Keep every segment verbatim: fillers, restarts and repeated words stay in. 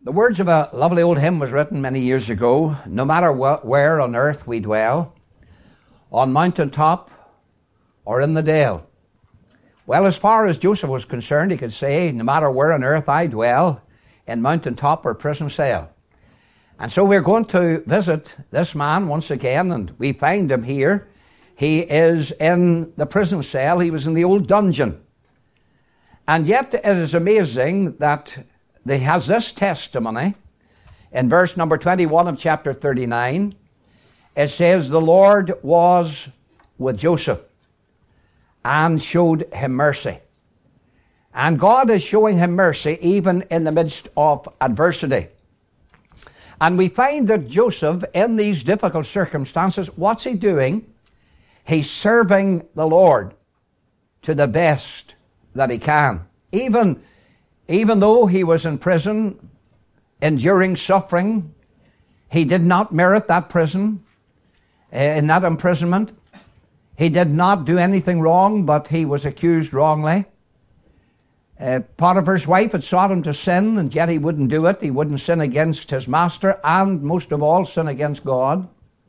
The words of a lovely old hymn was written many years ago. No matter wh- where on earth we dwell, on mountain top or in the dale. Well, as far as Joseph was concerned, he could say, no matter where on earth I dwell, in mountain top or prison cell. And so we're going to visit this man once again, and we find him here. He is in the prison cell. He was in the old dungeon. And yet it is amazing that he has this testimony. In verse number twenty-one of chapter thirty-nine, it says, the Lord was with Joseph and showed him mercy. And God is showing him mercy even in the midst of adversity. And we find that Joseph, in these difficult circumstances, what's he doing? He's serving the Lord to the best that he can. Even, even though he was in prison, enduring suffering, he did not merit that prison, uh, in that imprisonment. He did not do anything wrong, but he was accused wrongly. Uh, Potiphar's wife had sought him to sin, and yet he wouldn't do it. He wouldn't sin against his master, and most of all, sin against God.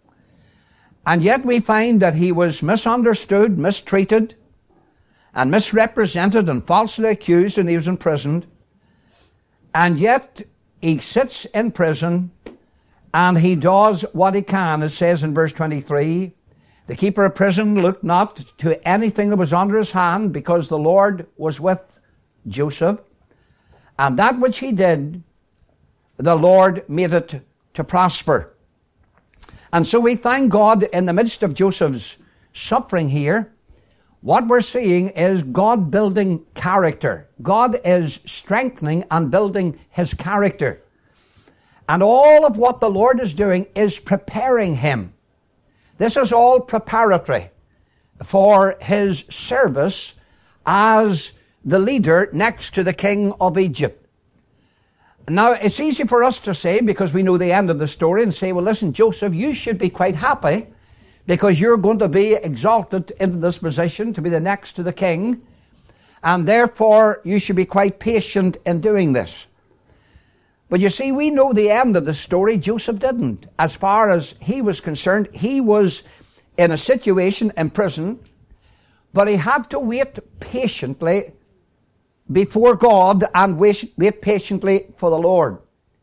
And yet we find that he was misunderstood, mistreated, and misrepresented, and falsely accused, and he was imprisoned. And yet he sits in prison, and he does what he can. It says in verse twenty-three, the keeper of prison looked not to anything that was under his hand, because the Lord was with Joseph, and that which he did, the Lord made it to prosper. And so we thank God in the midst of Joseph's suffering here. What we're seeing is God building character. God is strengthening and building his character. And all of what the Lord is doing is preparing him. This is all preparatory for his service as the leader next to the king of Egypt. Now, it's easy for us to say, because we know the end of the story, and say, well, listen, Joseph, you should be quite happy because you're going to be exalted into this position to be the next to the king, and therefore you should be quite patient in doing this. But you see, we know the end of the story. Joseph didn't. As far as he was concerned, he was in a situation in prison, but he had to wait patiently before God and wait, wait patiently for the Lord.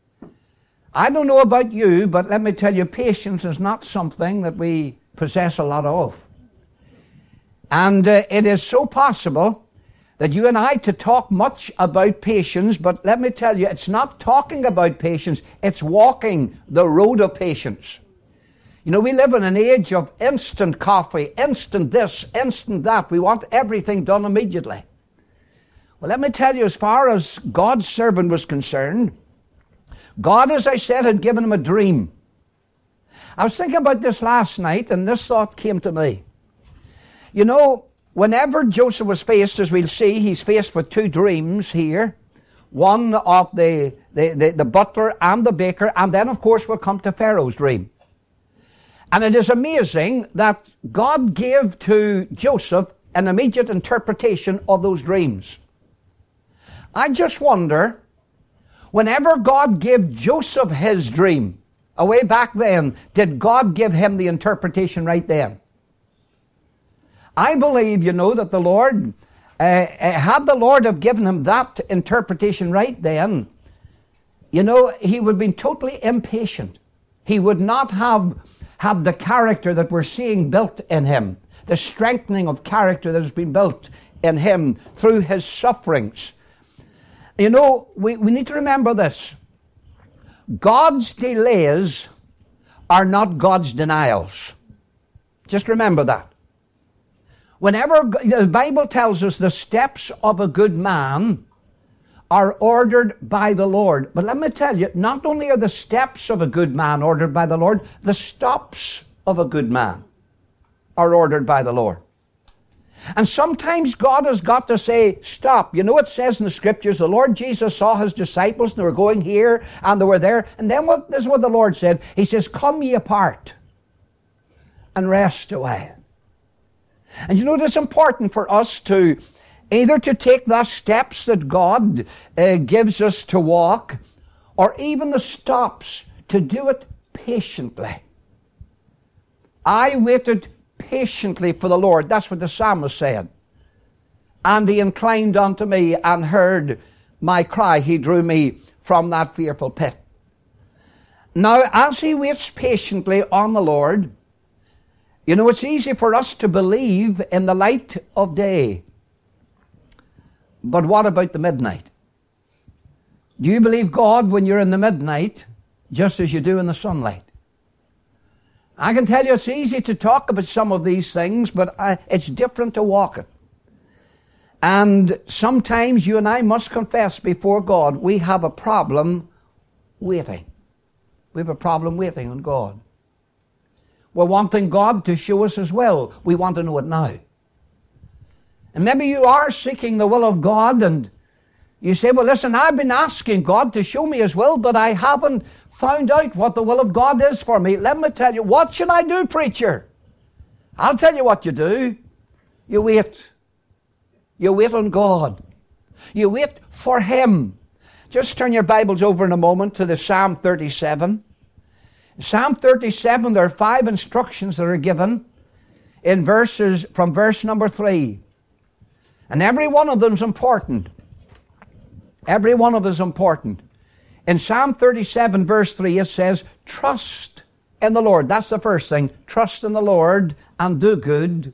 I don't know about you, but let me tell you, patience is not something that we possess a lot of. And uh, it is so possible that you and I to talk much about patience, but let me tell you, it's not talking about patience, it's walking the road of patience. You know, we live in an age of instant coffee, instant this, instant that. We want everything done immediately. Well, let me tell you, as far as God's servant was concerned, God, as I said, had given him a dream. I was thinking about this last night, and this thought came to me. You know, whenever Joseph was faced, as we'll see, he's faced with two dreams here. One of the, the, the, the butler and the baker, and then, of course, we'll come to Pharaoh's dream. And it is amazing that God gave to Joseph an immediate interpretation of those dreams. I just wonder, whenever God gave Joseph his dream, away back then, did God give him the interpretation right then? I believe, you know, that the Lord, uh, had the Lord have given him that interpretation right then, you know, he would have been totally impatient. He would not have had the character that we're seeing built in him, the strengthening of character that has been built in him through his sufferings. You know, we, we need to remember this. God's delays are not God's denials. Just remember that. Whenever the Bible tells us the steps of a good man are ordered by the Lord. But let me tell you, not only are the steps of a good man ordered by the Lord, the stops of a good man are ordered by the Lord. And sometimes God has got to say, stop. You know, it says in the scriptures, the Lord Jesus saw his disciples, and they were going here, and they were there. And then what, this is what the Lord said. He says, come ye apart, and rest awhile. And you know, it is important for us to either to take the steps that God uh, gives us to walk, or even the stops, to do it patiently. I waited patiently for the Lord. That's what the psalmist said. And he inclined unto me and heard my cry. He drew me from that fearful pit. Now, as he waits patiently on the Lord, you know, it's easy for us to believe in the light of day. But what about the midnight? Do you believe God when you're in the midnight, just as you do in the sunlight? I can tell you it's easy to talk about some of these things, but I, it's different to walk it. And sometimes you and I must confess before God, we have a problem waiting. We have a problem waiting on God. We're wanting God to show us His will. We want to know it now. And maybe you are seeking the will of God, and you say, well, listen, I've been asking God to show me His will, but I haven't found out what the will of God is for me. Let me tell you, what should I do, preacher? I'll tell you what you do. You wait. You wait on God. You wait for Him. Just turn your Bibles over in a moment to the Psalm thirty-seven. Psalm thirty-seven, there are five instructions that are given in verses from verse number three. And every one of them is important. Every one of them is important. In Psalm thirty-seven, verse three, it says, trust in the Lord. That's the first thing. Trust in the Lord and do good.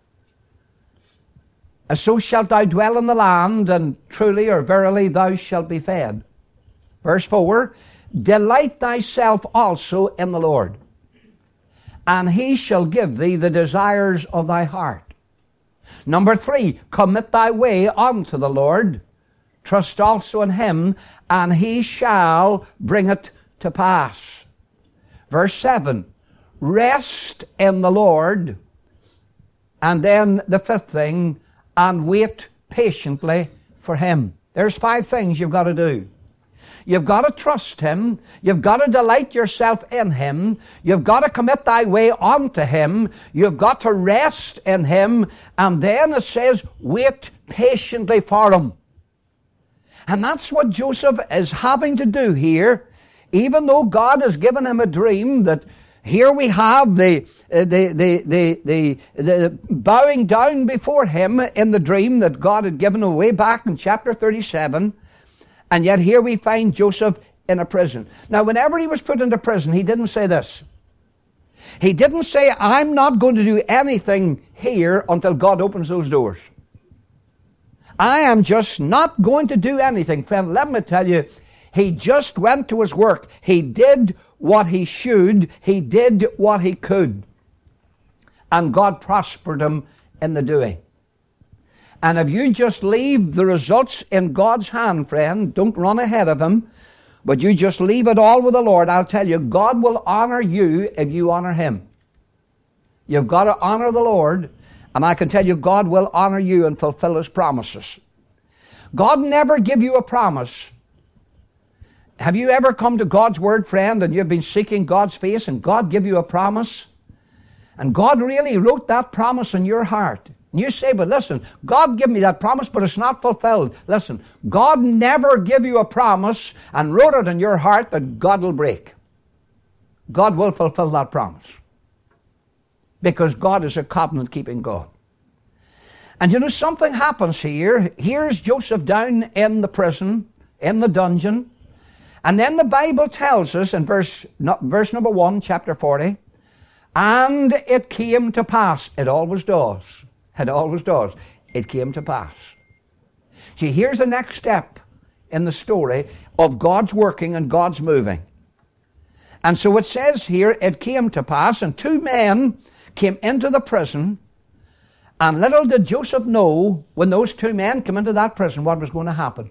And so shalt thou dwell in the land, and truly or verily thou shalt be fed. Verse four, delight thyself also in the Lord, and He shall give thee the desires of thy heart. Number three, commit thy way unto the Lord. Trust also in Him, and He shall bring it to pass. Verse seven, rest in the Lord. And then the fifth thing, and wait patiently for Him. There's five things you've got to do. You've got to trust Him. You've got to delight yourself in Him. You've got to commit thy way unto Him. You've got to rest in Him. And then it says, wait patiently for Him. And that's what Joseph is having to do here. Even though God has given him a dream, that here we have the, uh, the, the, the, the, the bowing down before him in the dream that God had given him way back in chapter thirty-seven. And yet here we find Joseph in a prison. Now, whenever he was put into prison, he didn't say this. He didn't say, I'm not going to do anything here until God opens those doors. I am just not going to do anything. Friend, let me tell you, he just went to his work. He did what he should. He did what he could. And God prospered him in the doing. And if you just leave the results in God's hand, friend, don't run ahead of Him, but you just leave it all with the Lord, I'll tell you, God will honor you if you honor Him. You've got to honor the Lord, and I can tell you, God will honor you and fulfill His promises. God never give you a promise. Have you ever come to God's Word, friend, and you've been seeking God's face, and God give you a promise? And God really wrote that promise in your heart. And you say, but listen, God gave me that promise, but it's not fulfilled. Listen, God never give you a promise and wrote it in your heart that God will break. God will fulfill that promise. Because God is a covenant-keeping God. And you know, something happens here. Here's Joseph down in the prison, in the dungeon. And then the Bible tells us in verse, verse number one, chapter forty, and it came to pass. It always does. It always does. It came to pass. See, here's the next step in the story of God's working and God's moving. And so it says here, it came to pass, and two men came into the prison, and little did Joseph know, when those two men came into that prison, what was going to happen.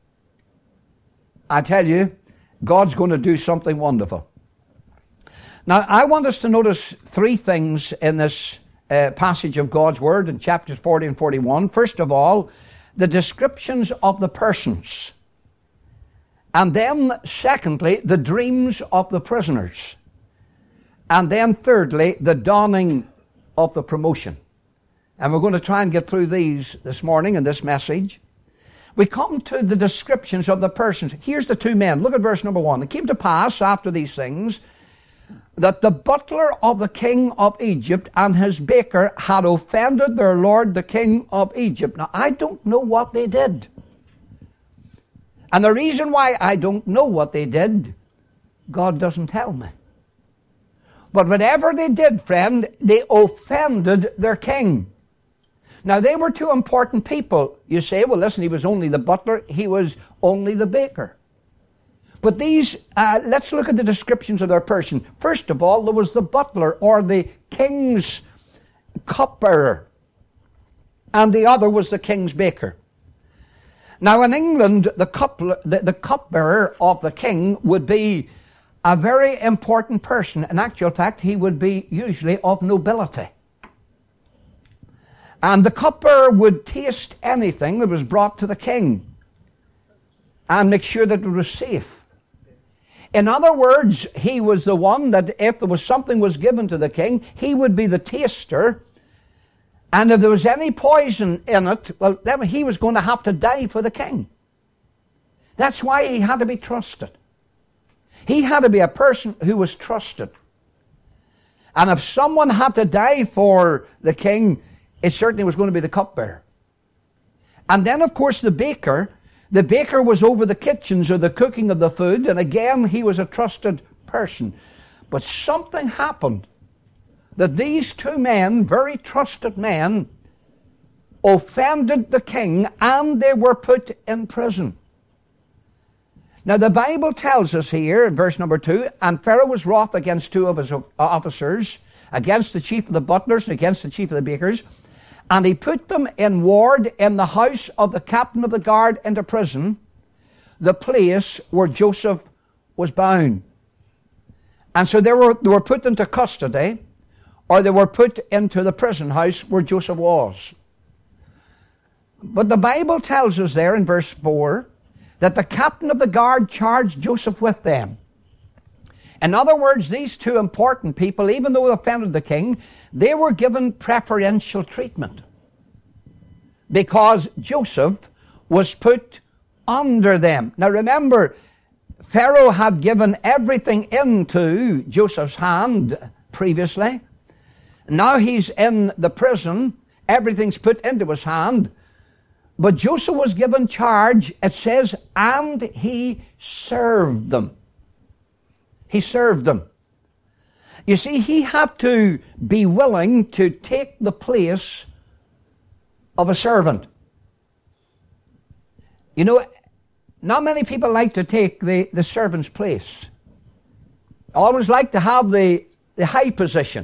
I tell you, God's going to do something wonderful. Now, I want us to notice three things in this uh, passage of God's Word in chapters forty and forty-one. First of all, the descriptions of the persons. And then, secondly, the dreams of the prisoners. And then, thirdly, the dawning of the promotion. And we're going to try and get through these this morning in this message. we come to the descriptions of the persons. Here's the two men. Look at verse number one. It came to pass after these things that the butler of the king of Egypt and his baker had offended their lord the king of Egypt. Now, I don't know what they did. And the reason why I don't know what they did, God doesn't tell me. But whatever they did, friend, they offended their king. Now, they were two important people. You say, well, listen, he was only the butler, he was only the baker. But these, uh, let's look at the descriptions of their person. First of all, there was the butler, or the king's cupbearer. And the other was the king's baker. Now, in England, the, cup, the, the cupbearer of the king would be a very important person. In actual fact, he would be usually of nobility. And the cupbearer would taste anything that was brought to the king and make sure that it was safe. In other words, he was the one that if there was something was given to the king, he would be the taster. And if there was any poison in it, well, then he was going to have to die for the king. That's why he had to be trusted. He had to be a person who was trusted. And if someone had to die for the king, it certainly was going to be the cupbearer. And then, of course, the baker. The baker was over the kitchens or the cooking of the food, and again, he was a trusted person. But something happened that these two men, very trusted men, offended the king, and they were put in prison. Now, the Bible tells us here in verse number two, and Pharaoh was wroth against two of his officers, against the chief of the butlers and against the chief of the bakers, and he put them in ward in the house of the captain of the guard into prison, the place where Joseph was bound. And so they were, they were put into custody, or they were put into the prison house where Joseph was. But the Bible tells us there in verse four that the captain of the guard charged Joseph with them. In other words, these two important people, even though they offended the king, they were given preferential treatment. Because Joseph was put under them. Now remember, Pharaoh had given everything into Joseph's hand previously. Now he's in the prison. Everything's put into his hand. But Joseph was given charge, it says, and he served them. He served them. You see, he had to be willing to take the place of a servant. You know, not many people like to take the, the servant's place. Always like to have the, the high position.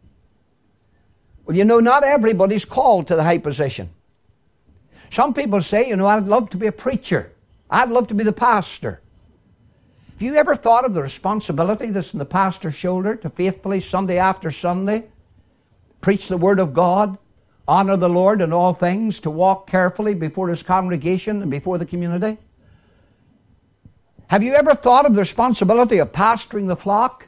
Well, you know, not everybody's called to the high position. Some people say, you know, I'd love to be a preacher. I'd love to be the pastor. Have you ever thought of the responsibility that's on the pastor's shoulder to faithfully, Sunday after Sunday, preach the Word of God, honor the Lord in all things, to walk carefully before his congregation and before the community? Have you ever thought of the responsibility of pastoring the flock?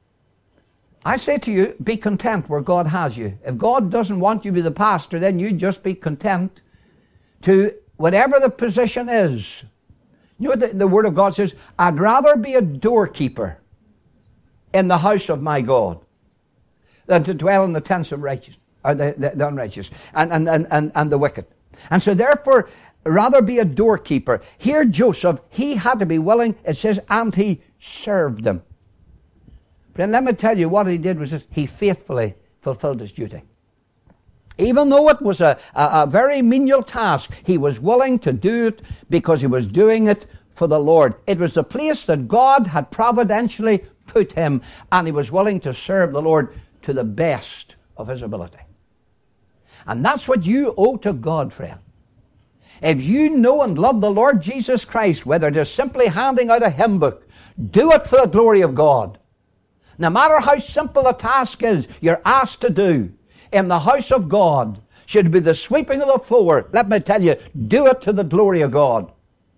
I say to you, be content where God has you. If God doesn't want you to be the pastor, then you just be content to whatever the position is. You know what the, the Word of God says? I'd rather be a doorkeeper in the house of my God than to dwell in the tents of righteous, or the, the, the unrighteous, and, and, and, and, and the wicked. And so therefore, rather be a doorkeeper. Here Joseph, he had to be willing, it says, and he served them. But then let me tell you, what he did was this: he faithfully fulfilled his duty. Even though it was a, a, a very menial task, he was willing to do it because he was doing it for the Lord. It was the place that God had providentially put him, and he was willing to serve the Lord to the best of his ability. And that's what you owe to God, friend. If you know and love the Lord Jesus Christ, whether it is simply handing out a hymn book, do it for the glory of God. No matter how simple a task is you're asked to do in the house of God, should it be the sweeping of the floor, let me tell you, do it to the glory of God.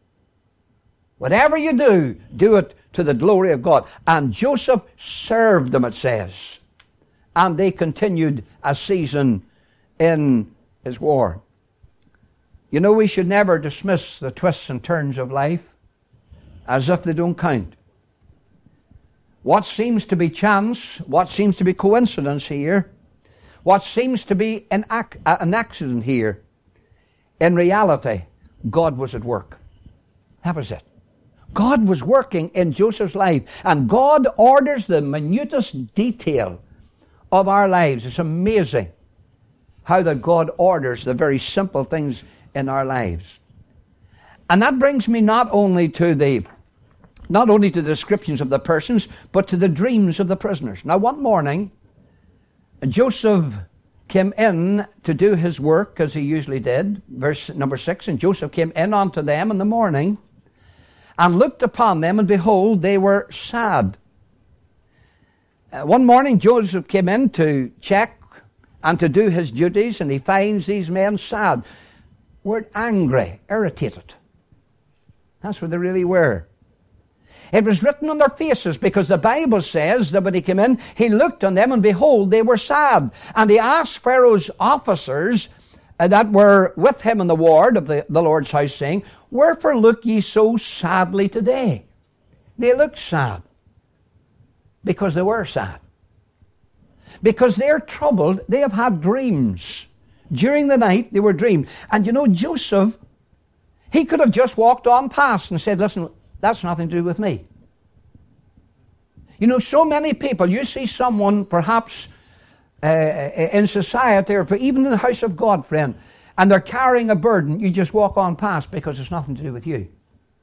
Whatever you do, do it to the glory of God. And Joseph served them, it says. And they continued a season in his war. You know, we should never dismiss the twists and turns of life as if they don't count. What seems to be chance, what seems to be coincidence here, what seems to be an, ac- an accident here, in reality, God was at work. That was it. God was working in Joseph's life, and God orders the minutest detail of our lives. It's amazing how that God orders the very simple things in our lives. And that brings me not only to the not only to the descriptions of the persons, but to the dreams of the prisoners. Now, one morning, Joseph came in to do his work as he usually did. Verse number six, and Joseph came in unto them in the morning, and looked upon them, and behold, they were sad. Uh, one morning, Joseph came in to check and to do his duties, and he finds these men sad. Word angry, irritated. That's what they really were. It was written on their faces, because the Bible says that when he came in, he looked on them, and behold, they were sad. And he asked Pharaoh's officers uh, that were with him in the ward of the, the Lord's house, saying, wherefore look ye so sadly today? They looked sad because they were sad. Because they're troubled, they have had dreams. During the night, they were dreamed. And you know, Joseph, he could have just walked on past and said, listen, that's nothing to do with me. You know, so many people, you see someone perhaps uh, in society or even in the house of God, friend, and they're carrying a burden, you just walk on past because it's nothing to do with you.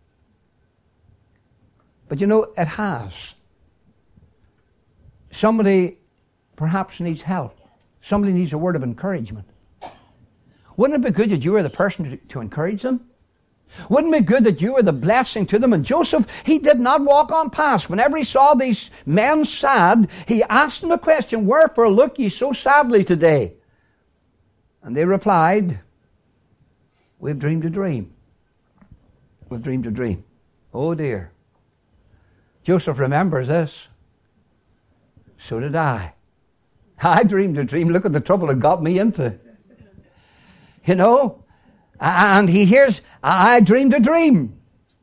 But you know, it has. Somebody perhaps needs help. Somebody needs a word of encouragement. Wouldn't it be good that you were the person to, to encourage them? Wouldn't it be good that you were the blessing to them? And Joseph, he did not walk on past. Whenever he saw these men sad, he asked them a question, wherefore look ye so sadly today? And they replied, we've dreamed a dream. We've dreamed a dream. Oh dear. Joseph remembers this. So did I. I dreamed a dream. Look at the trouble it got me into. You know? And he hears, I dreamed a dream.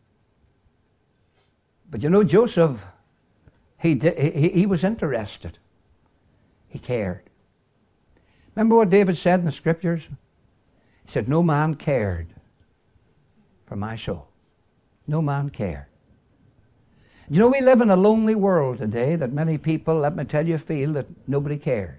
But you know, Joseph, he, did, he, he was interested. He cared. Remember what David said in the scriptures? He said, no man cared for my soul. No man cared. You know, we live in a lonely world today that many people, let me tell you, feel that nobody cares.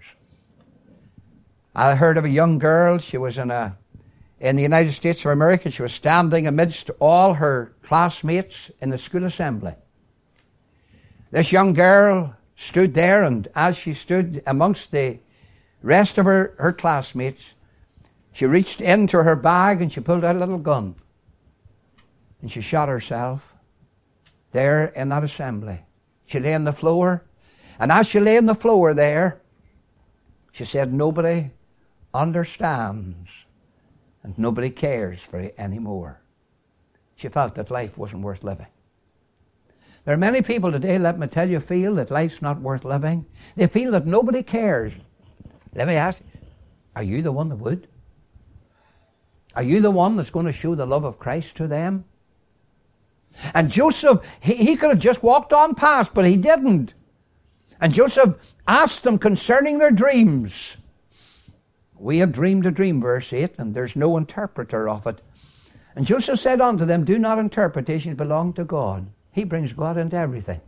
I heard of a young girl, she was in a In the United States of America, she was standing amidst all her classmates in the school assembly. This young girl stood there, and as she stood amongst the rest of her, her classmates, she reached into her bag and she pulled out a little gun. And she shot herself there in that assembly. She lay on the floor, and as she lay on the floor there, she said, nobody understands. And nobody cares for it anymore. She felt that life wasn't worth living. There are many people today, let me tell you, feel that life's not worth living. They feel that nobody cares. Let me ask you, are you the one that would? Are you the one that's going to show the love of Christ to them? And Joseph, he, he could have just walked on past, but he didn't. And Joseph asked them concerning their dreams. We have dreamed a dream, verse eight, and there's no interpreter of it. And Joseph said unto them, do not interpretations belong to God? He brings God into everything.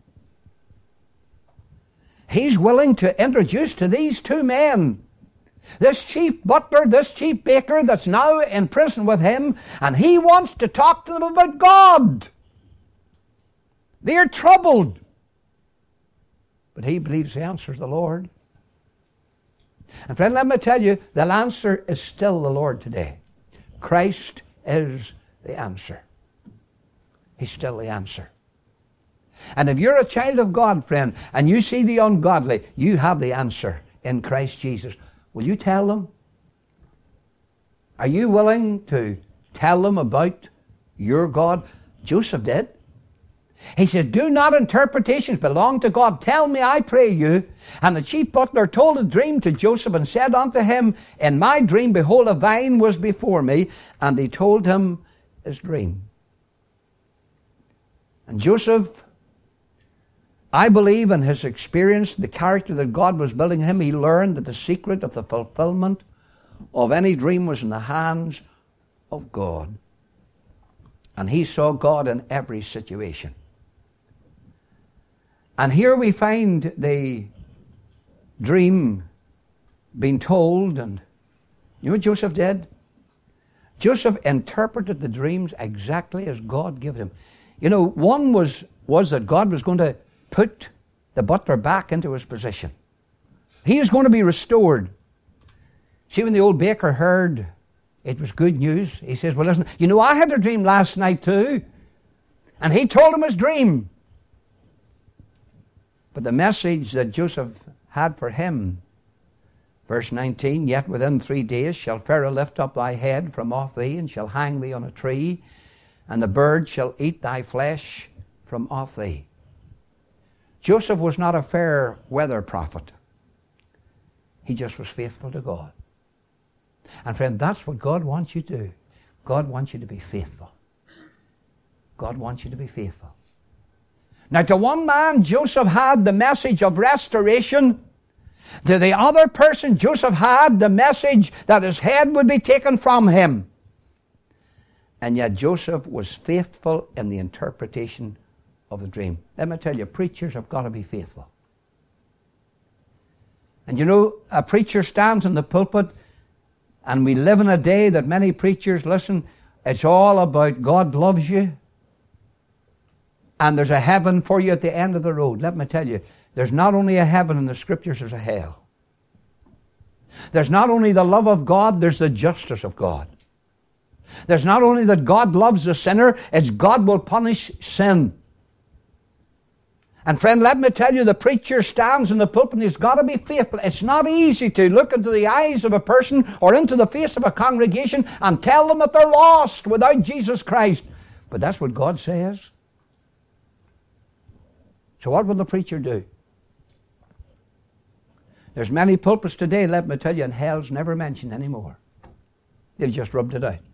He's willing to introduce to these two men, this chief butler, this chief baker that's now in prison with him, and he wants to talk to them about God. They're troubled. But he believes the answer is the Lord. And friend, let me tell you, the answer is still the Lord today. Christ is the answer. He's still the answer. And if you're a child of God, friend, and you see the ungodly, you have the answer in Christ Jesus. Will you tell them? Are you willing to tell them about your God? Joseph did. He said, do not interpretations belong to God? Tell me, I pray you. And the chief butler told a dream to Joseph and said unto him, in my dream, behold, a vine was before me. And he told him his dream. And Joseph, I believe in his experience, the character that God was building him, he learned that the secret of the fulfillment of any dream was in the hands of God. And he saw God in every situation. And here we find the dream being told, and you know what Joseph did? Joseph interpreted the dreams exactly as God gave him. You know, one was, was that God was going to put the butler back into his position. He is going to be restored. See, when the old baker heard it was good news, he says, well, listen, you know, I had a dream last night too. And he told him his dream. But the message that Joseph had for him, verse nineteen, yet within three days shall Pharaoh lift up thy head from off thee, and shall hang thee on a tree, and the birds shall eat thy flesh from off thee. Joseph was not a fair weather prophet. He just was faithful to God. And friend, that's what God wants you to do. God wants you to be faithful. God wants you to be faithful. Now, to one man, Joseph had the message of restoration. To the other person, Joseph had the message that his head would be taken from him. And yet Joseph was faithful in the interpretation of the dream. Let me tell you, preachers have got to be faithful. And you know, a preacher stands in the pulpit, and we live in a day that many preachers, listen, it's all about God loves you, and there's a heaven for you at the end of the road. Let me tell you, there's not only a heaven in the Scriptures, there's a hell. There's not only the love of God, there's the justice of God. There's not only that God loves the sinner, it's God will punish sin. And friend, let me tell you, the preacher stands in the pulpit and he's got to be faithful. It's not easy to look into the eyes of a person or into the face of a congregation and tell them that they're lost without Jesus Christ. But that's what God says. So what will the preacher do? There's many pulpits today, let me tell you, and hell's never mentioned anymore. They've just rubbed it out.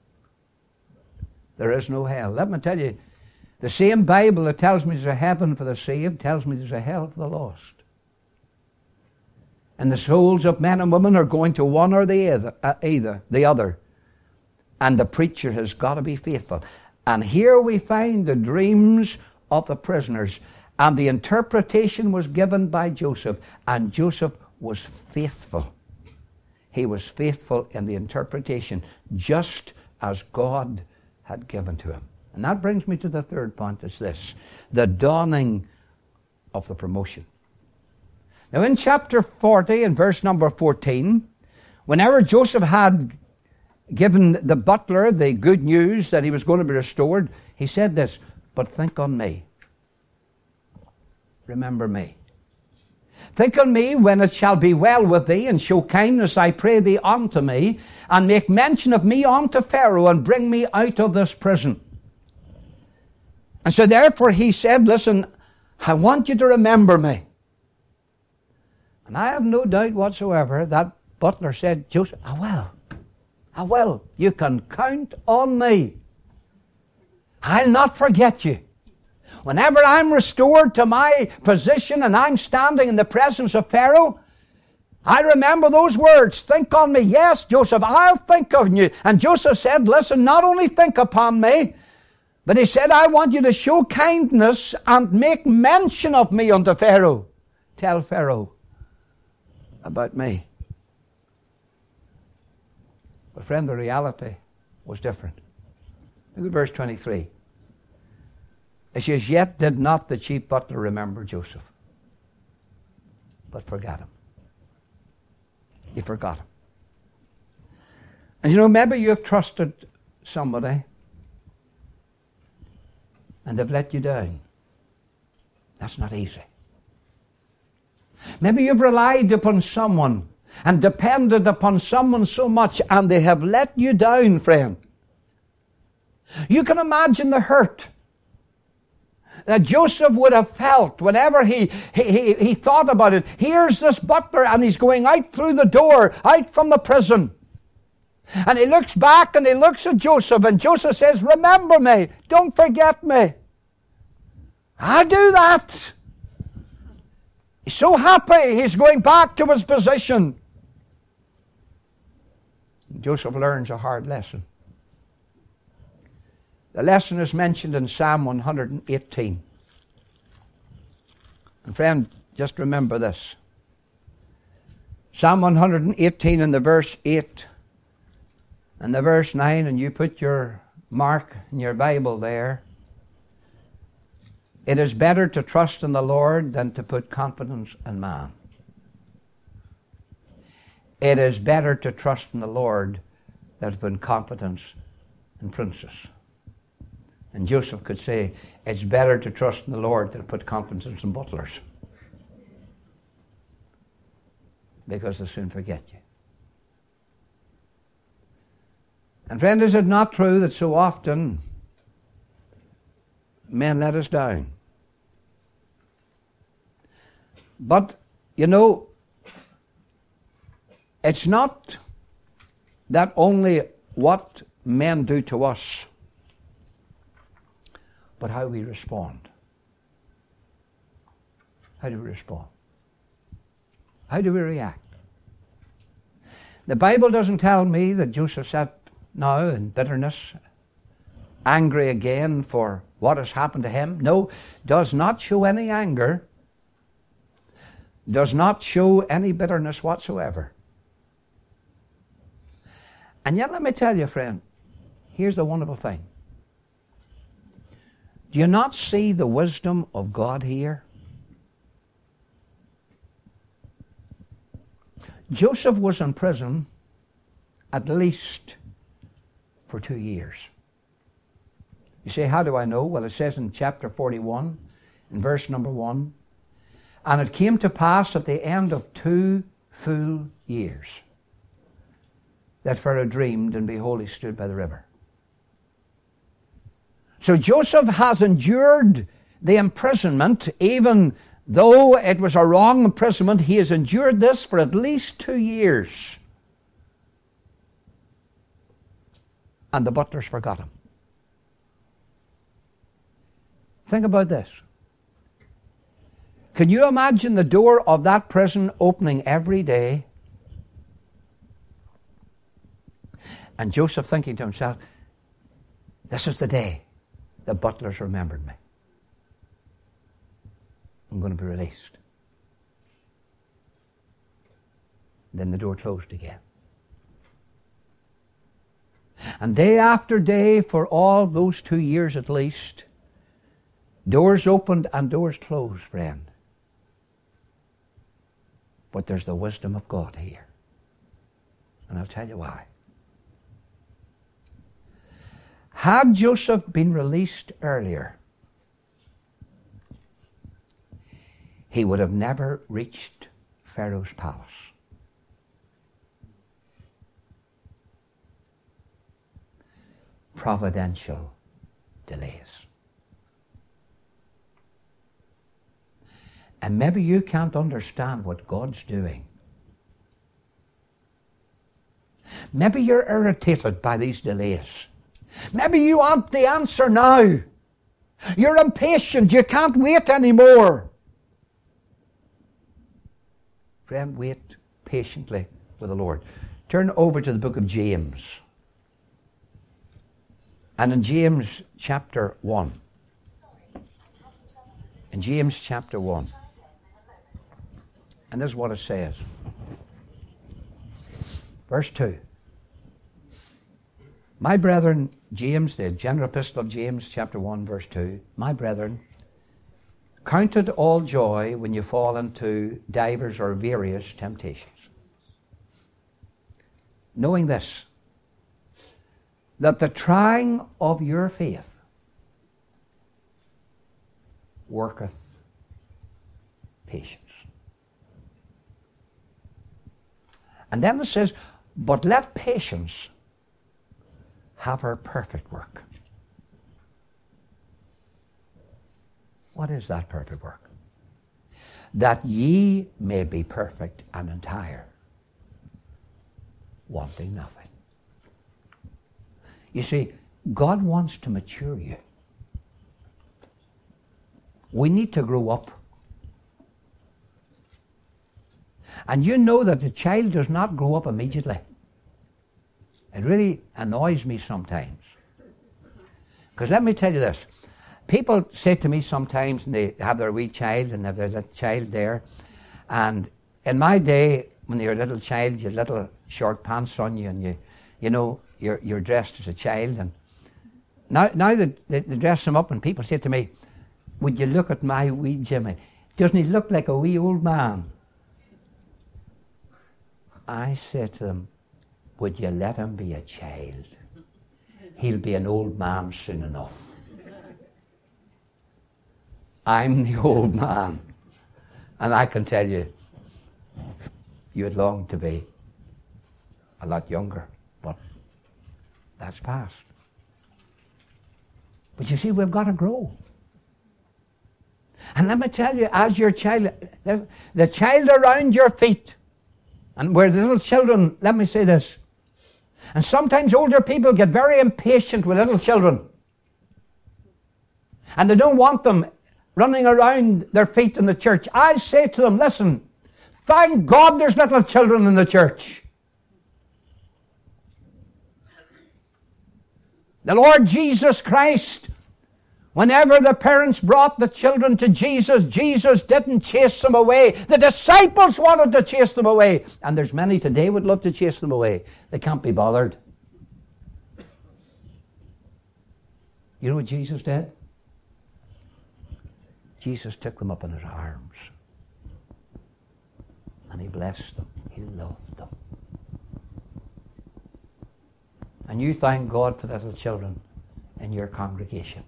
There is no hell. Let me tell you, the same Bible that tells me there's a heaven for the saved tells me there's a hell for the lost. And the souls of men and women are going to one or the other, uh, either the other. And the preacher has got to be faithful. And here we find the dreams of the prisoners. And the interpretation was given by Joseph. And Joseph was faithful. He was faithful in the interpretation, just as God had given to him. And that brings me to the third point, is this: the dawning of the promotion. Now in chapter forty and verse number fourteen, whenever Joseph had given the butler the good news that he was going to be restored, he said this, but think on me. Remember me. Think on me when it shall be well with thee, and show kindness, I pray thee, unto me, and make mention of me unto Pharaoh, and bring me out of this prison. And so therefore he said, listen, I want you to remember me. And I have no doubt whatsoever that butler said, Joseph, I will. I will. You can count on me. I'll not forget you. Whenever I'm restored to my position and I'm standing in the presence of Pharaoh, I remember those words, think on me. Yes, Joseph, I'll think of you. And Joseph said, listen, not only think upon me, but he said, I want you to show kindness and make mention of me unto Pharaoh. Tell Pharaoh about me. But friend, the reality was different. Look at verse twenty-three. It says, yet did not the chief butler remember Joseph, but forgot him. He forgot him. And you know, maybe you have trusted somebody and they've let you down. That's not easy. Maybe you've relied upon someone and depended upon someone so much and they have let you down, friend. You can imagine the hurt. that Joseph would have felt whenever he, he, he, he thought about it. Here's this butler and he's going out through the door, out from the prison. And he looks back and he looks at Joseph, and Joseph says, remember me, don't forget me. I'll do that. He's so happy he's going back to his position. Joseph learns a hard lesson. The lesson is mentioned in Psalm one hundred eighteen. And friend, just remember this. Psalm one hundred eighteen in the verse eight and the verse nine, and you put your mark in your Bible there. It is better to trust in the Lord than to put confidence in man. It is better to trust in the Lord than to put confidence in princes. And Joseph could say, it's better to trust in the Lord than to put confidence in butlers. Because they'll soon forget you. And friend, is it not true that so often men let us down? But, you know, it's not that only what men do to us, but how we respond. How do we respond? How do we react? The Bible doesn't tell me that Joseph sat now in bitterness, angry again for what has happened to him. No, does not show any anger, does not show any bitterness whatsoever. And yet, let me tell you, friend, here's the wonderful thing. Do you not see the wisdom of God here? Joseph was in prison at least for two years. You say, how do I know? Well, it says in chapter forty-one, in verse number one, and it came to pass at the end of two full years that Pharaoh dreamed, and behold, he stood by the river. So Joseph has endured the imprisonment, even though it was a wrong imprisonment. He has endured this for at least two years. And the butlers forgot him. Think about this. Can you imagine the door of that prison opening every day? And Joseph thinking to himself, this is the day the butlers remembered me. I'm going to be released. Then the door closed again. And day after day, for all those two years at least, doors opened and doors closed, friend. But there's the wisdom of God here. And I'll tell you why. Had Joseph been released earlier, he would have never reached Pharaoh's palace. Providential delays. And maybe you can't understand what God's doing. Maybe you're irritated by these delays. Maybe you want the answer now. You're impatient. You can't wait anymore. Friend, wait patiently with the Lord. Turn over to the book of James. And in James chapter one. In James chapter one. And this is what it says. Verse two. My brethren, James, the general epistle of James, chapter one, verse two. My brethren, count it all joy when you fall into divers or various temptations. Knowing this, that the trying of your faith worketh patience. And then it says, but let patience have her perfect work. What is that perfect work? That ye may be perfect and entire, wanting nothing. You see, God wants to mature you. We need to grow up. And you know that the child does not grow up immediately. It really annoys me sometimes. Because let me tell you this. People say to me sometimes, and they have their wee child, and there's a child there. And in my day, when you're a little child, you had little short pants on you, and you, you know, you're you're dressed as a child. And now, now that they, they dress them up, and people say to me, "Would you look at my wee Jimmy? Doesn't he look like a wee old man?" I say to them, "Would you let him be a child? He'll be an old man soon enough." I'm the old man, and I can tell you, you'd long to be a lot younger, but that's past. But you see, we've got to grow. And let me tell you, as your child, the child around your feet, and where the little children, let me say this, and sometimes older people get very impatient with little children, and they don't want them running around their feet in the church. I say to them, listen, thank God there's little children in the church. The Lord Jesus Christ, whenever the parents brought the children to Jesus, Jesus didn't chase them away. The disciples wanted to chase them away. And there's many today would love to chase them away. They can't be bothered. You know what Jesus did? Jesus took them up in his arms. And he blessed them. He loved them. And you thank God for the little children in your congregation.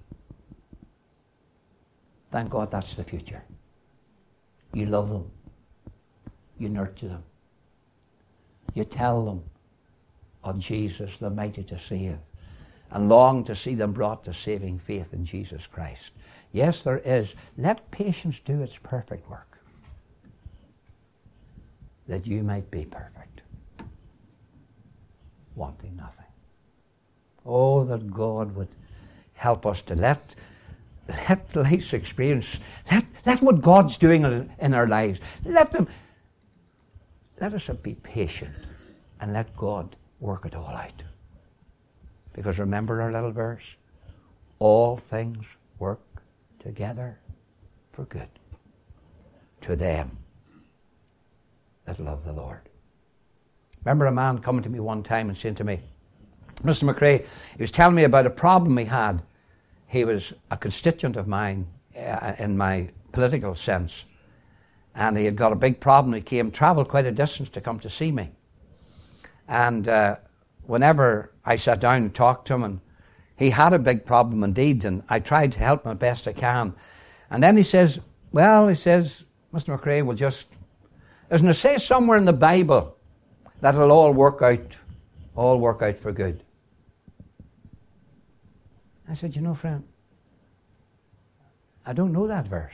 Thank God that's the future. You love them. You nurture them. You tell them of Jesus, the mighty to save, and long to see them brought to saving faith in Jesus Christ. Yes, there is. Let patience do its perfect work, that you might be perfect, wanting nothing. Oh, that God would help us to let Let life's experience, let, let what God's doing in our lives, let them, let us be patient and let God work it all out. Because remember our little verse, all things work together for good to them that love the Lord. Remember a man coming to me one time and saying to me, Mister McRae, he was telling me about a problem he had. He was a constituent of mine uh, in my political sense. And he had got a big problem. He came, travelled quite a distance to come to see me. And uh, whenever I sat down and talked to him, and he had a big problem indeed, and I tried to help him as best I can. And then he says, well, he says, Mister McRae, will just, doesn't it say somewhere in the Bible that it'll all work out, all work out for good? I said, you know, friend, I don't know that verse.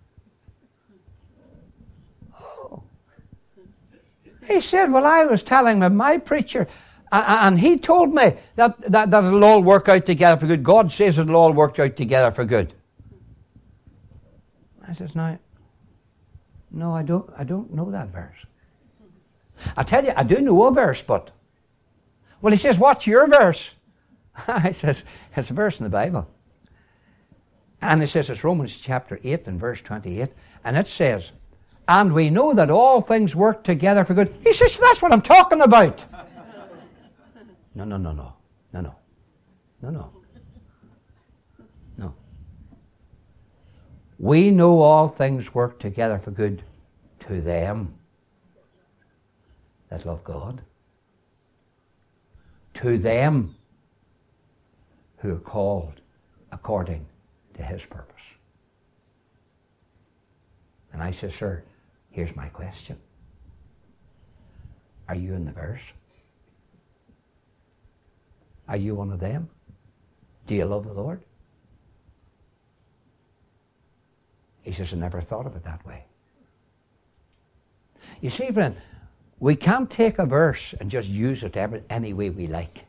Oh. He said, well, I was telling him, my preacher, and he told me that, that, that it'll all work out together for good. God says it'll all work out together for good. I said, no, no, I don't, I don't know that verse. I tell you, I do know a verse, but, well, he says, what's your verse? He says, it's a verse in the Bible. And it says, it's Romans chapter eight and verse twenty-eight. And it says, and we know that all things work together for good. He says, that's what I'm talking about. No, no, no, no. No, no. No, no. No. We know all things work together for good to them that love God. To them who are called according to his purpose. And I said, sir, here's my question. Are you in the verse? Are you one of them? Do you love the Lord? He says, I never thought of it that way. You see, friend, we can't take a verse and just use it every, any way we like.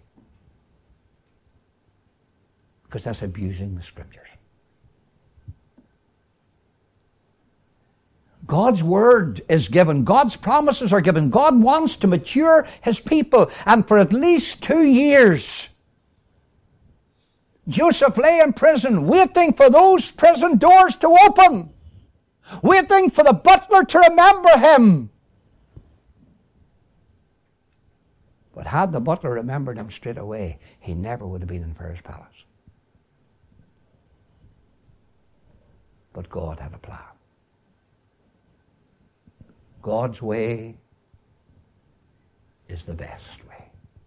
Because that's abusing the Scriptures. God's word is given. God's promises are given. God wants to mature his people. And for at least two years, Joseph lay in prison, waiting for those prison doors to open, waiting for the butler to remember him. But had the butler remembered him straight away, he never would have been in Pharaoh's palace. But God had a plan. God's way is the best way.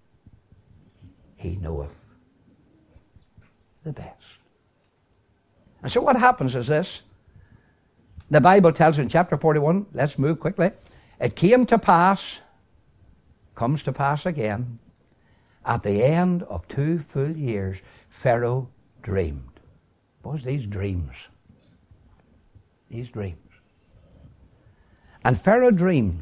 He knoweth the best. And so what happens is this. The Bible tells in chapter forty-one, let's move quickly. It came to pass, comes to pass again, at the end of two full years, Pharaoh dreamed. What was these dreams? These dreams. And Pharaoh dreamed.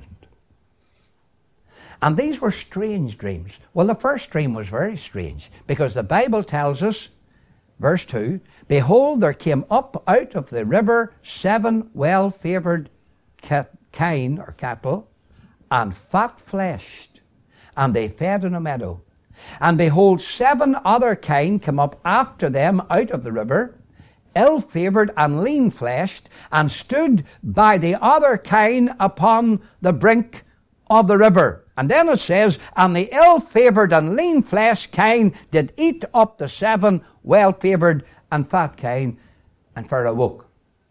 And these were strange dreams. Well, the first dream was very strange, because the Bible tells us, verse two, behold, there came up out of the river seven well-favoured kine, or cattle, and fat-fleshed, and they fed in a meadow. And behold, seven other kine came up after them out of the river, ill-favoured and lean-fleshed, and stood by the other kine upon the brink of the river. And then it says, and the ill-favoured and lean-fleshed kine did eat up the seven well-favoured and fat kine, and Pharaoh woke.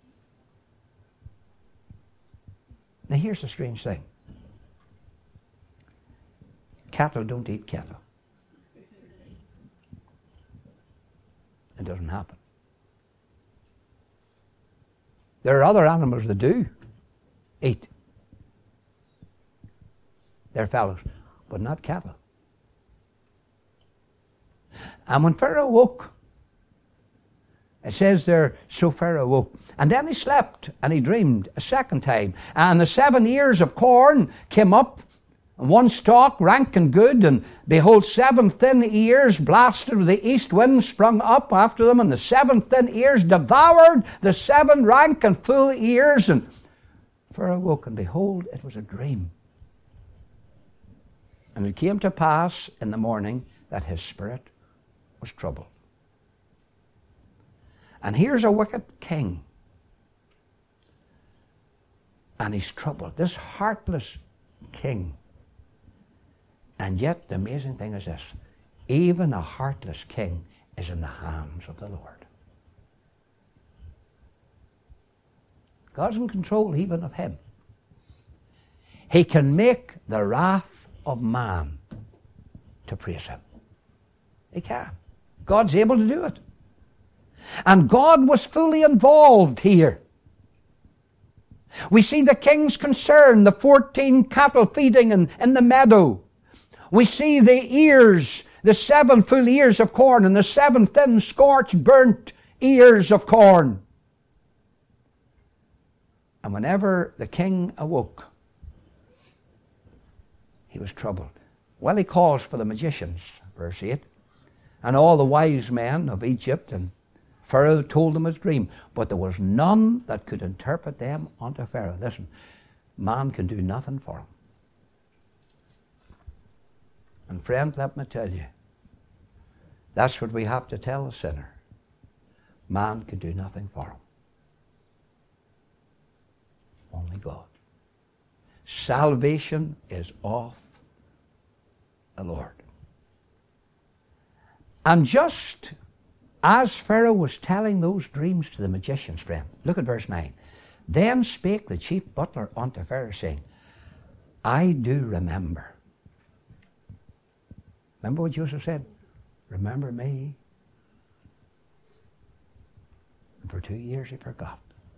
Now here's the strange thing. Cattle don't eat cattle. It doesn't happen. There are other animals that do eat their fellows, but not cattle. And when Pharaoh woke, it says there, so Pharaoh woke. And then he slept, and he dreamed a second time. And the seven ears of corn came up, and one stalk, rank and good, and behold, seven thin ears blasted with the east wind sprung up after them, and the seven thin ears devoured the seven rank and full ears. And Pharaoh woke, and behold, it was a dream. And it came to pass in the morning that his spirit was troubled. And here's a wicked king. And he's troubled. This heartless king. And yet the amazing thing is this. Even a heartless king is in the hands of the Lord. God's in control even of him. He can make the wrath of man to praise him. He can. God's able to do it. And God was fully involved here. We see the king's concern, the fourteen cattle feeding in, in the meadow. We see the ears, the seven full ears of corn and the seven thin scorched burnt ears of corn. And whenever the king awoke, he was troubled. Well, he calls for the magicians, verse eight, and all the wise men of Egypt, and Pharaoh told them his dream, but there was none that could interpret them unto Pharaoh. Listen, man can do nothing for him. And friend, let me tell you, that's what we have to tell the sinner. Man can do nothing for him. Only God. Salvation is of the Lord. And just as Pharaoh was telling those dreams to the magicians, friend, look at verse nine. Then spake the chief butler unto Pharaoh, saying, I do remember. Remember what Joseph said? Remember me. And for two years he forgot.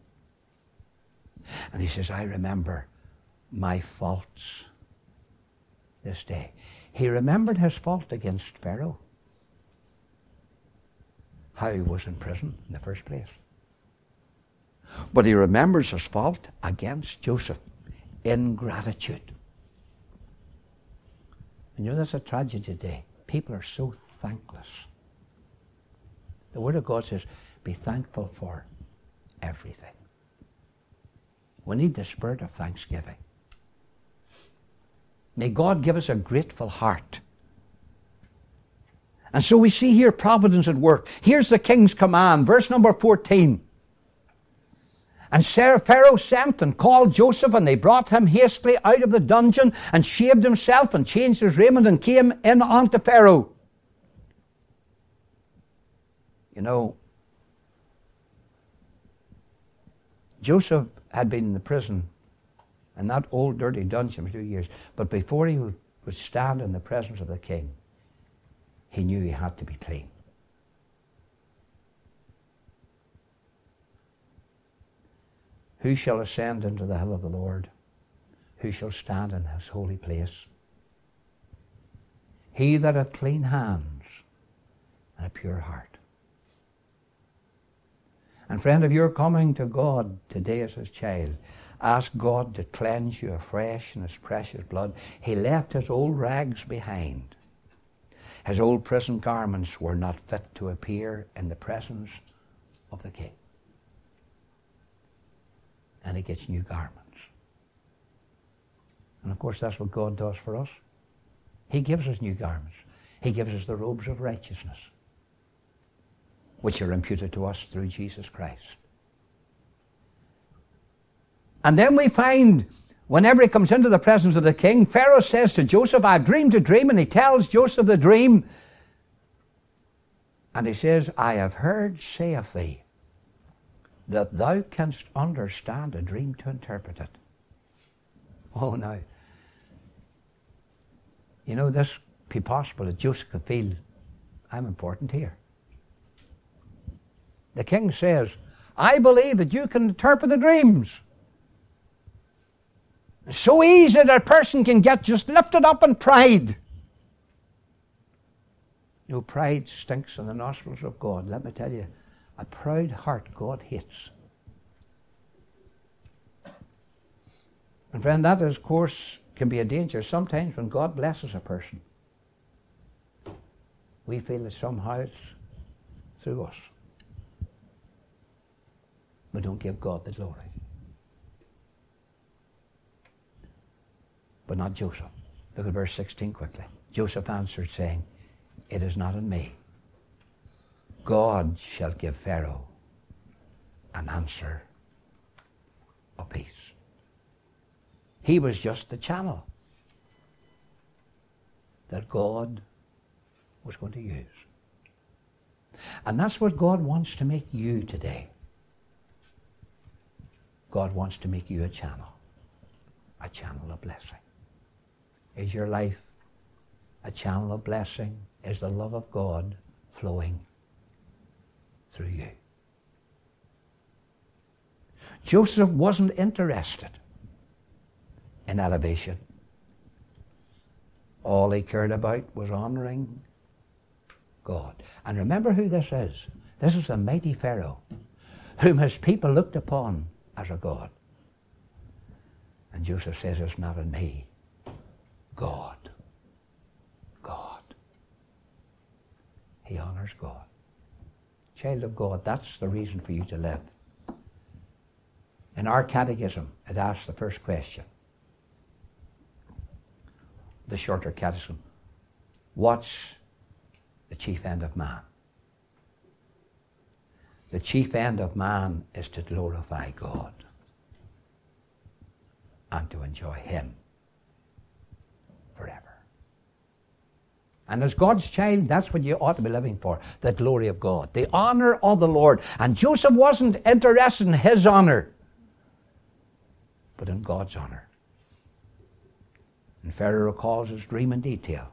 And he says, I remember my faults this day. He remembered his fault against Pharaoh. How he was in prison in the first place. But he remembers his fault against Joseph. Ingratitude. And you know, that's a tragedy today. People are so thankless. The Word of God says, be thankful for everything. We need the spirit of thanksgiving. May God give us a grateful heart. And so we see here providence at work. Here's the king's command, verse number fourteen. And Pharaoh sent and called Joseph, and they brought him hastily out of the dungeon, and shaved himself, and changed his raiment, and came in unto Pharaoh. You know, Joseph had been in the prison, in that old dirty dungeon for two years. But before he would, would stand in the presence of the king, he knew he had to be clean. Who shall ascend into the hill of the Lord? Who shall stand in his holy place? He that hath clean hands and a pure heart. And friend, if you're coming to God today as his child, ask God to cleanse you afresh in his precious blood. He left his old rags behind. His old prison garments were not fit to appear in the presence of the king. And he gets new garments. And of course that's what God does for us. He gives us new garments. He gives us the robes of righteousness, which are imputed to us through Jesus Christ. And then we find, whenever he comes into the presence of the king, Pharaoh says to Joseph, I dreamed a dream, and he tells Joseph the dream. And he says, I have heard say of thee, that thou canst understand a dream to interpret it. Oh, now, you know, this be possible that Joseph could feel, I'm important here. The king says, I believe that you can interpret the dreams. It's so easy that a person can get just lifted up in pride. You know, pride stinks in the nostrils of God. Let me tell you, a proud heart God hates. And friend, that of course can be a danger. Sometimes when God blesses a person, we feel that somehow it's through us. We don't give God the glory. But not Joseph. Look at verse sixteen quickly. Joseph answered, saying, it is not in me. God shall give Pharaoh an answer of peace. He was just the channel that God was going to use. And that's what God wants to make you today. God wants to make you a channel, a channel of blessing. Is your life a channel of blessing? Is the love of God flowing through you? Joseph wasn't interested in elevation. All he cared about was honoring God. And remember who this is. This is the mighty Pharaoh, whom his people looked upon as a god. And Joseph says, it's not in me. God. God. He honors God. Child of God, that's the reason for you to live. In our catechism, it asks the first question. The shorter catechism. What's the chief end of man? The chief end of man is to glorify God and to enjoy him forever. And as God's child, that's what you ought to be living for, the glory of God, the honor of the Lord. And Joseph wasn't interested in his honor, but in God's honor. And Pharaoh recalls his dream in detail.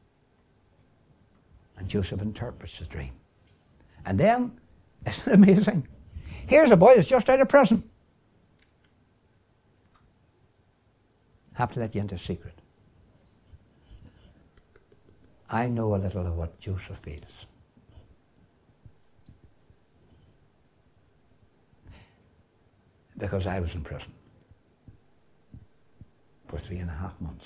And Joseph interprets the dream. And then, isn't it amazing? Here's a boy that's just out of prison. Have to let you into a secret. I know a little of what Joseph feels. because I was in prison for three and a half months.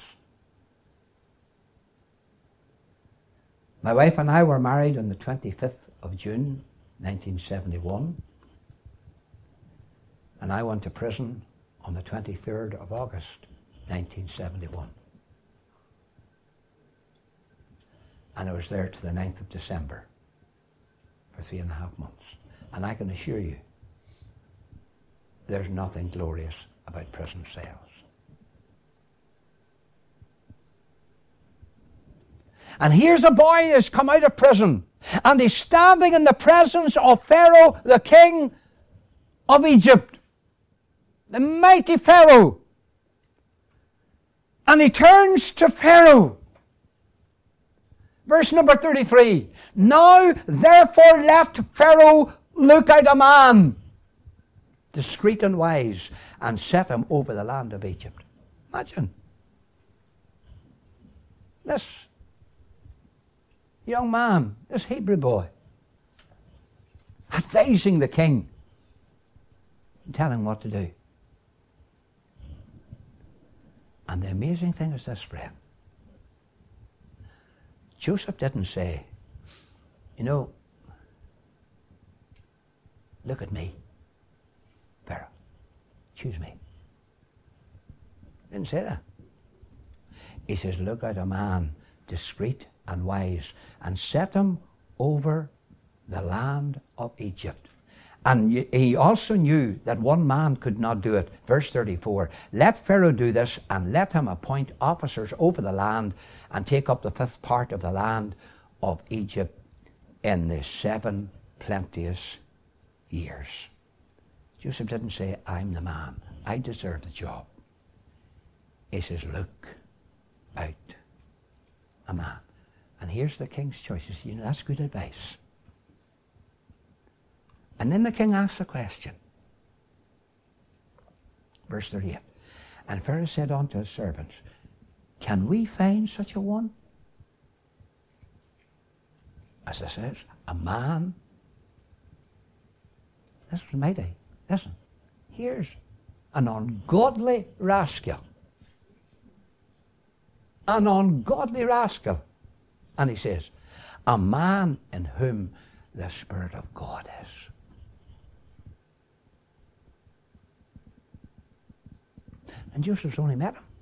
My wife and I were married on the twenty-fifth of June, nineteen seventy-one. And I went to prison on the twenty-third of August, nineteen seventy-one. And I was there to the ninth of December for three and a half months. And I can assure you, there's nothing glorious about prison cells. And here's a boy who's come out of prison, and he's standing in the presence of Pharaoh, the king of Egypt, the mighty Pharaoh. And he turns to Pharaoh. Verse number thirty-three. Now, therefore, let Pharaoh look out a man, discreet and wise, and set him over the land of Egypt. Imagine. This young man, this Hebrew boy, advising the king and telling him what to do. And the amazing thing is this, friend. Joseph didn't say, you know, look at me, Pharaoh, choose me. He didn't say that. He says, look out a man discreet and wise, and set him over the land of Egypt. And he also knew that one man could not do it. Verse thirty-four, let Pharaoh do this, and let him appoint officers over the land, and take up the fifth part of the land of Egypt in the seven plenteous years. Joseph didn't say, I'm the man, I deserve the job. He says, look out a man. And here's the king's choice. He says, you know, that's good advice. And then the king asks a question. Verse thirty-eight. And Pharaoh said unto his servants, can we find such a one? As it says, a man. This is mighty. Listen, here's an ungodly rascal. An ungodly rascal. And he says, a man in whom the Spirit of God is. And Joseph's only met him.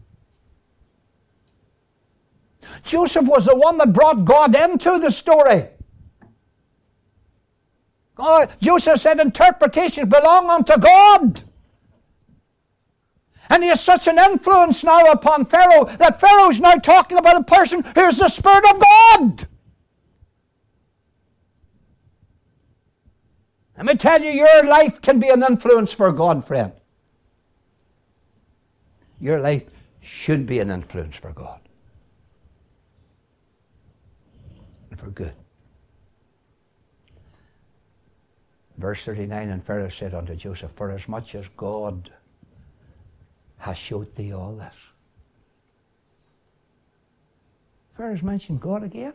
Joseph was the one that brought God into the story. God, Joseph said interpretations belong unto God. And he has such an influence now upon Pharaoh that Pharaoh's now talking about a person who's the Spirit of God. Let me tell you, your life can be an influence for God, friend. Your life should be an influence for God. And for good. Verse thirty-nine, and Pharaoh said unto Joseph, for as much as God has showed thee all this. Pharaoh's mentioned God again.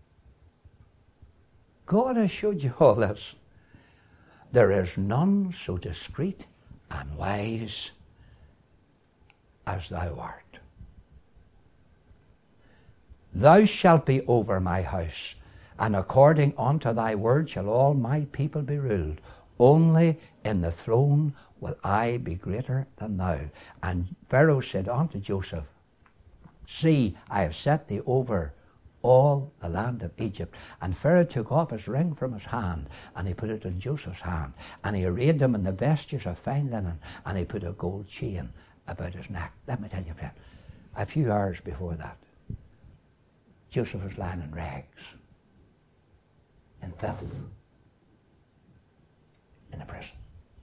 God has showed you all this. There is none so discreet and wise as thou art. Thou shalt be over my house, and according unto thy word shall all my people be ruled. Only in the throne will I be greater than thou. And Pharaoh said unto Joseph, see, I have set thee over all the land of Egypt. And Pharaoh took off his ring from his hand, and he put it in Joseph's hand, and he arrayed him in the vestures of fine linen, and he put a gold chain about his neck. Let me tell you, friend, a few hours before that, Joseph was lying in rags, in filth, in a prison.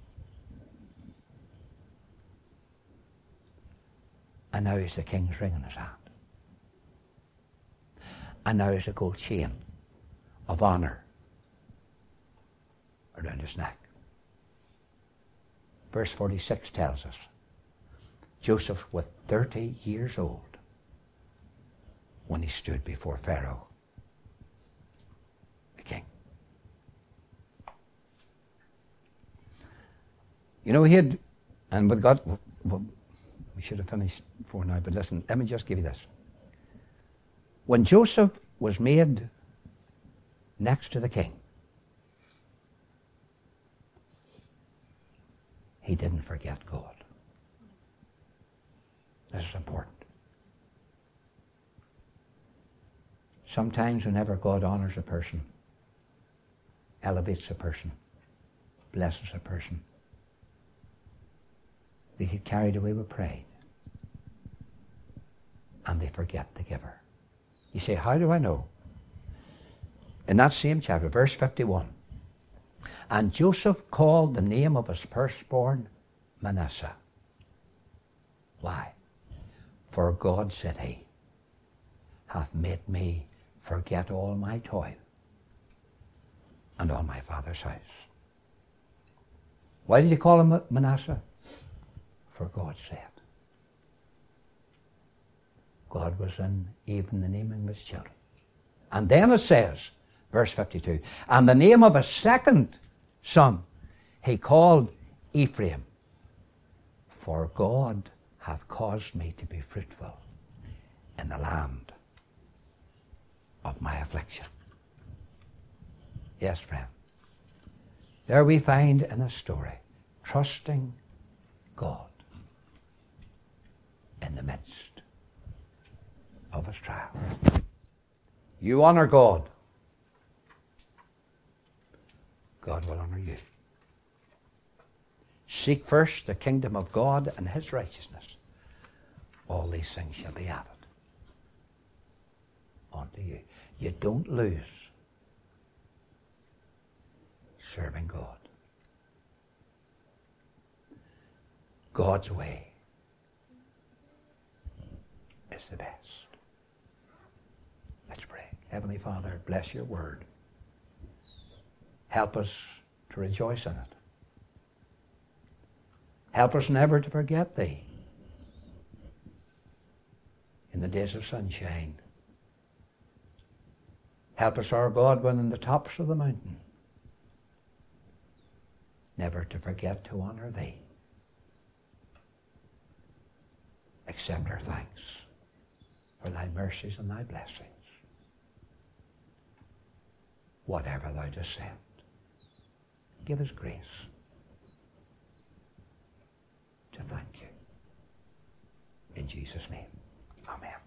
And now he's the king's ring in his hand. And now he's a gold chain of honor around his neck. Verse forty-six tells us, Joseph was thirty years old when he stood before Pharaoh, the king. You know, he had, and with God, well, we should have finished before now, but listen, let me just give you this. When Joseph was made next to the king, he didn't forget God. This is important. Sometimes whenever God honors a person, elevates a person, blesses a person, they get carried away with pride and they forget the giver. You say, how do I know? In that same chapter, verse fifty-one, and Joseph called the name of his firstborn Manasseh. Why? For God, said he, hath made me forget all my toil and all my father's house. Why did he call him Manasseh? For God said. God was in even the naming of his children. And then it says, verse fifty-two, and the name of a second son he called Ephraim, for God hath caused me to be fruitful in the land of my affliction. Yes, friend. There we find in a story, trusting God in the midst of his trial. You honor God, God will honor you. Seek first the kingdom of God and his righteousness. All these things shall be added unto you. You don't lose serving God. God's way is the best. Let's pray. Heavenly Father, bless your word. Help us to rejoice in it. Help us never to forget thee in the days of sunshine. Help us, our God, when in the tops of the mountain, never to forget to honor thee. Accept our thanks for thy mercies and thy blessings. Whatever thou dost send, give us grace to thank you. In Jesus' name, amen.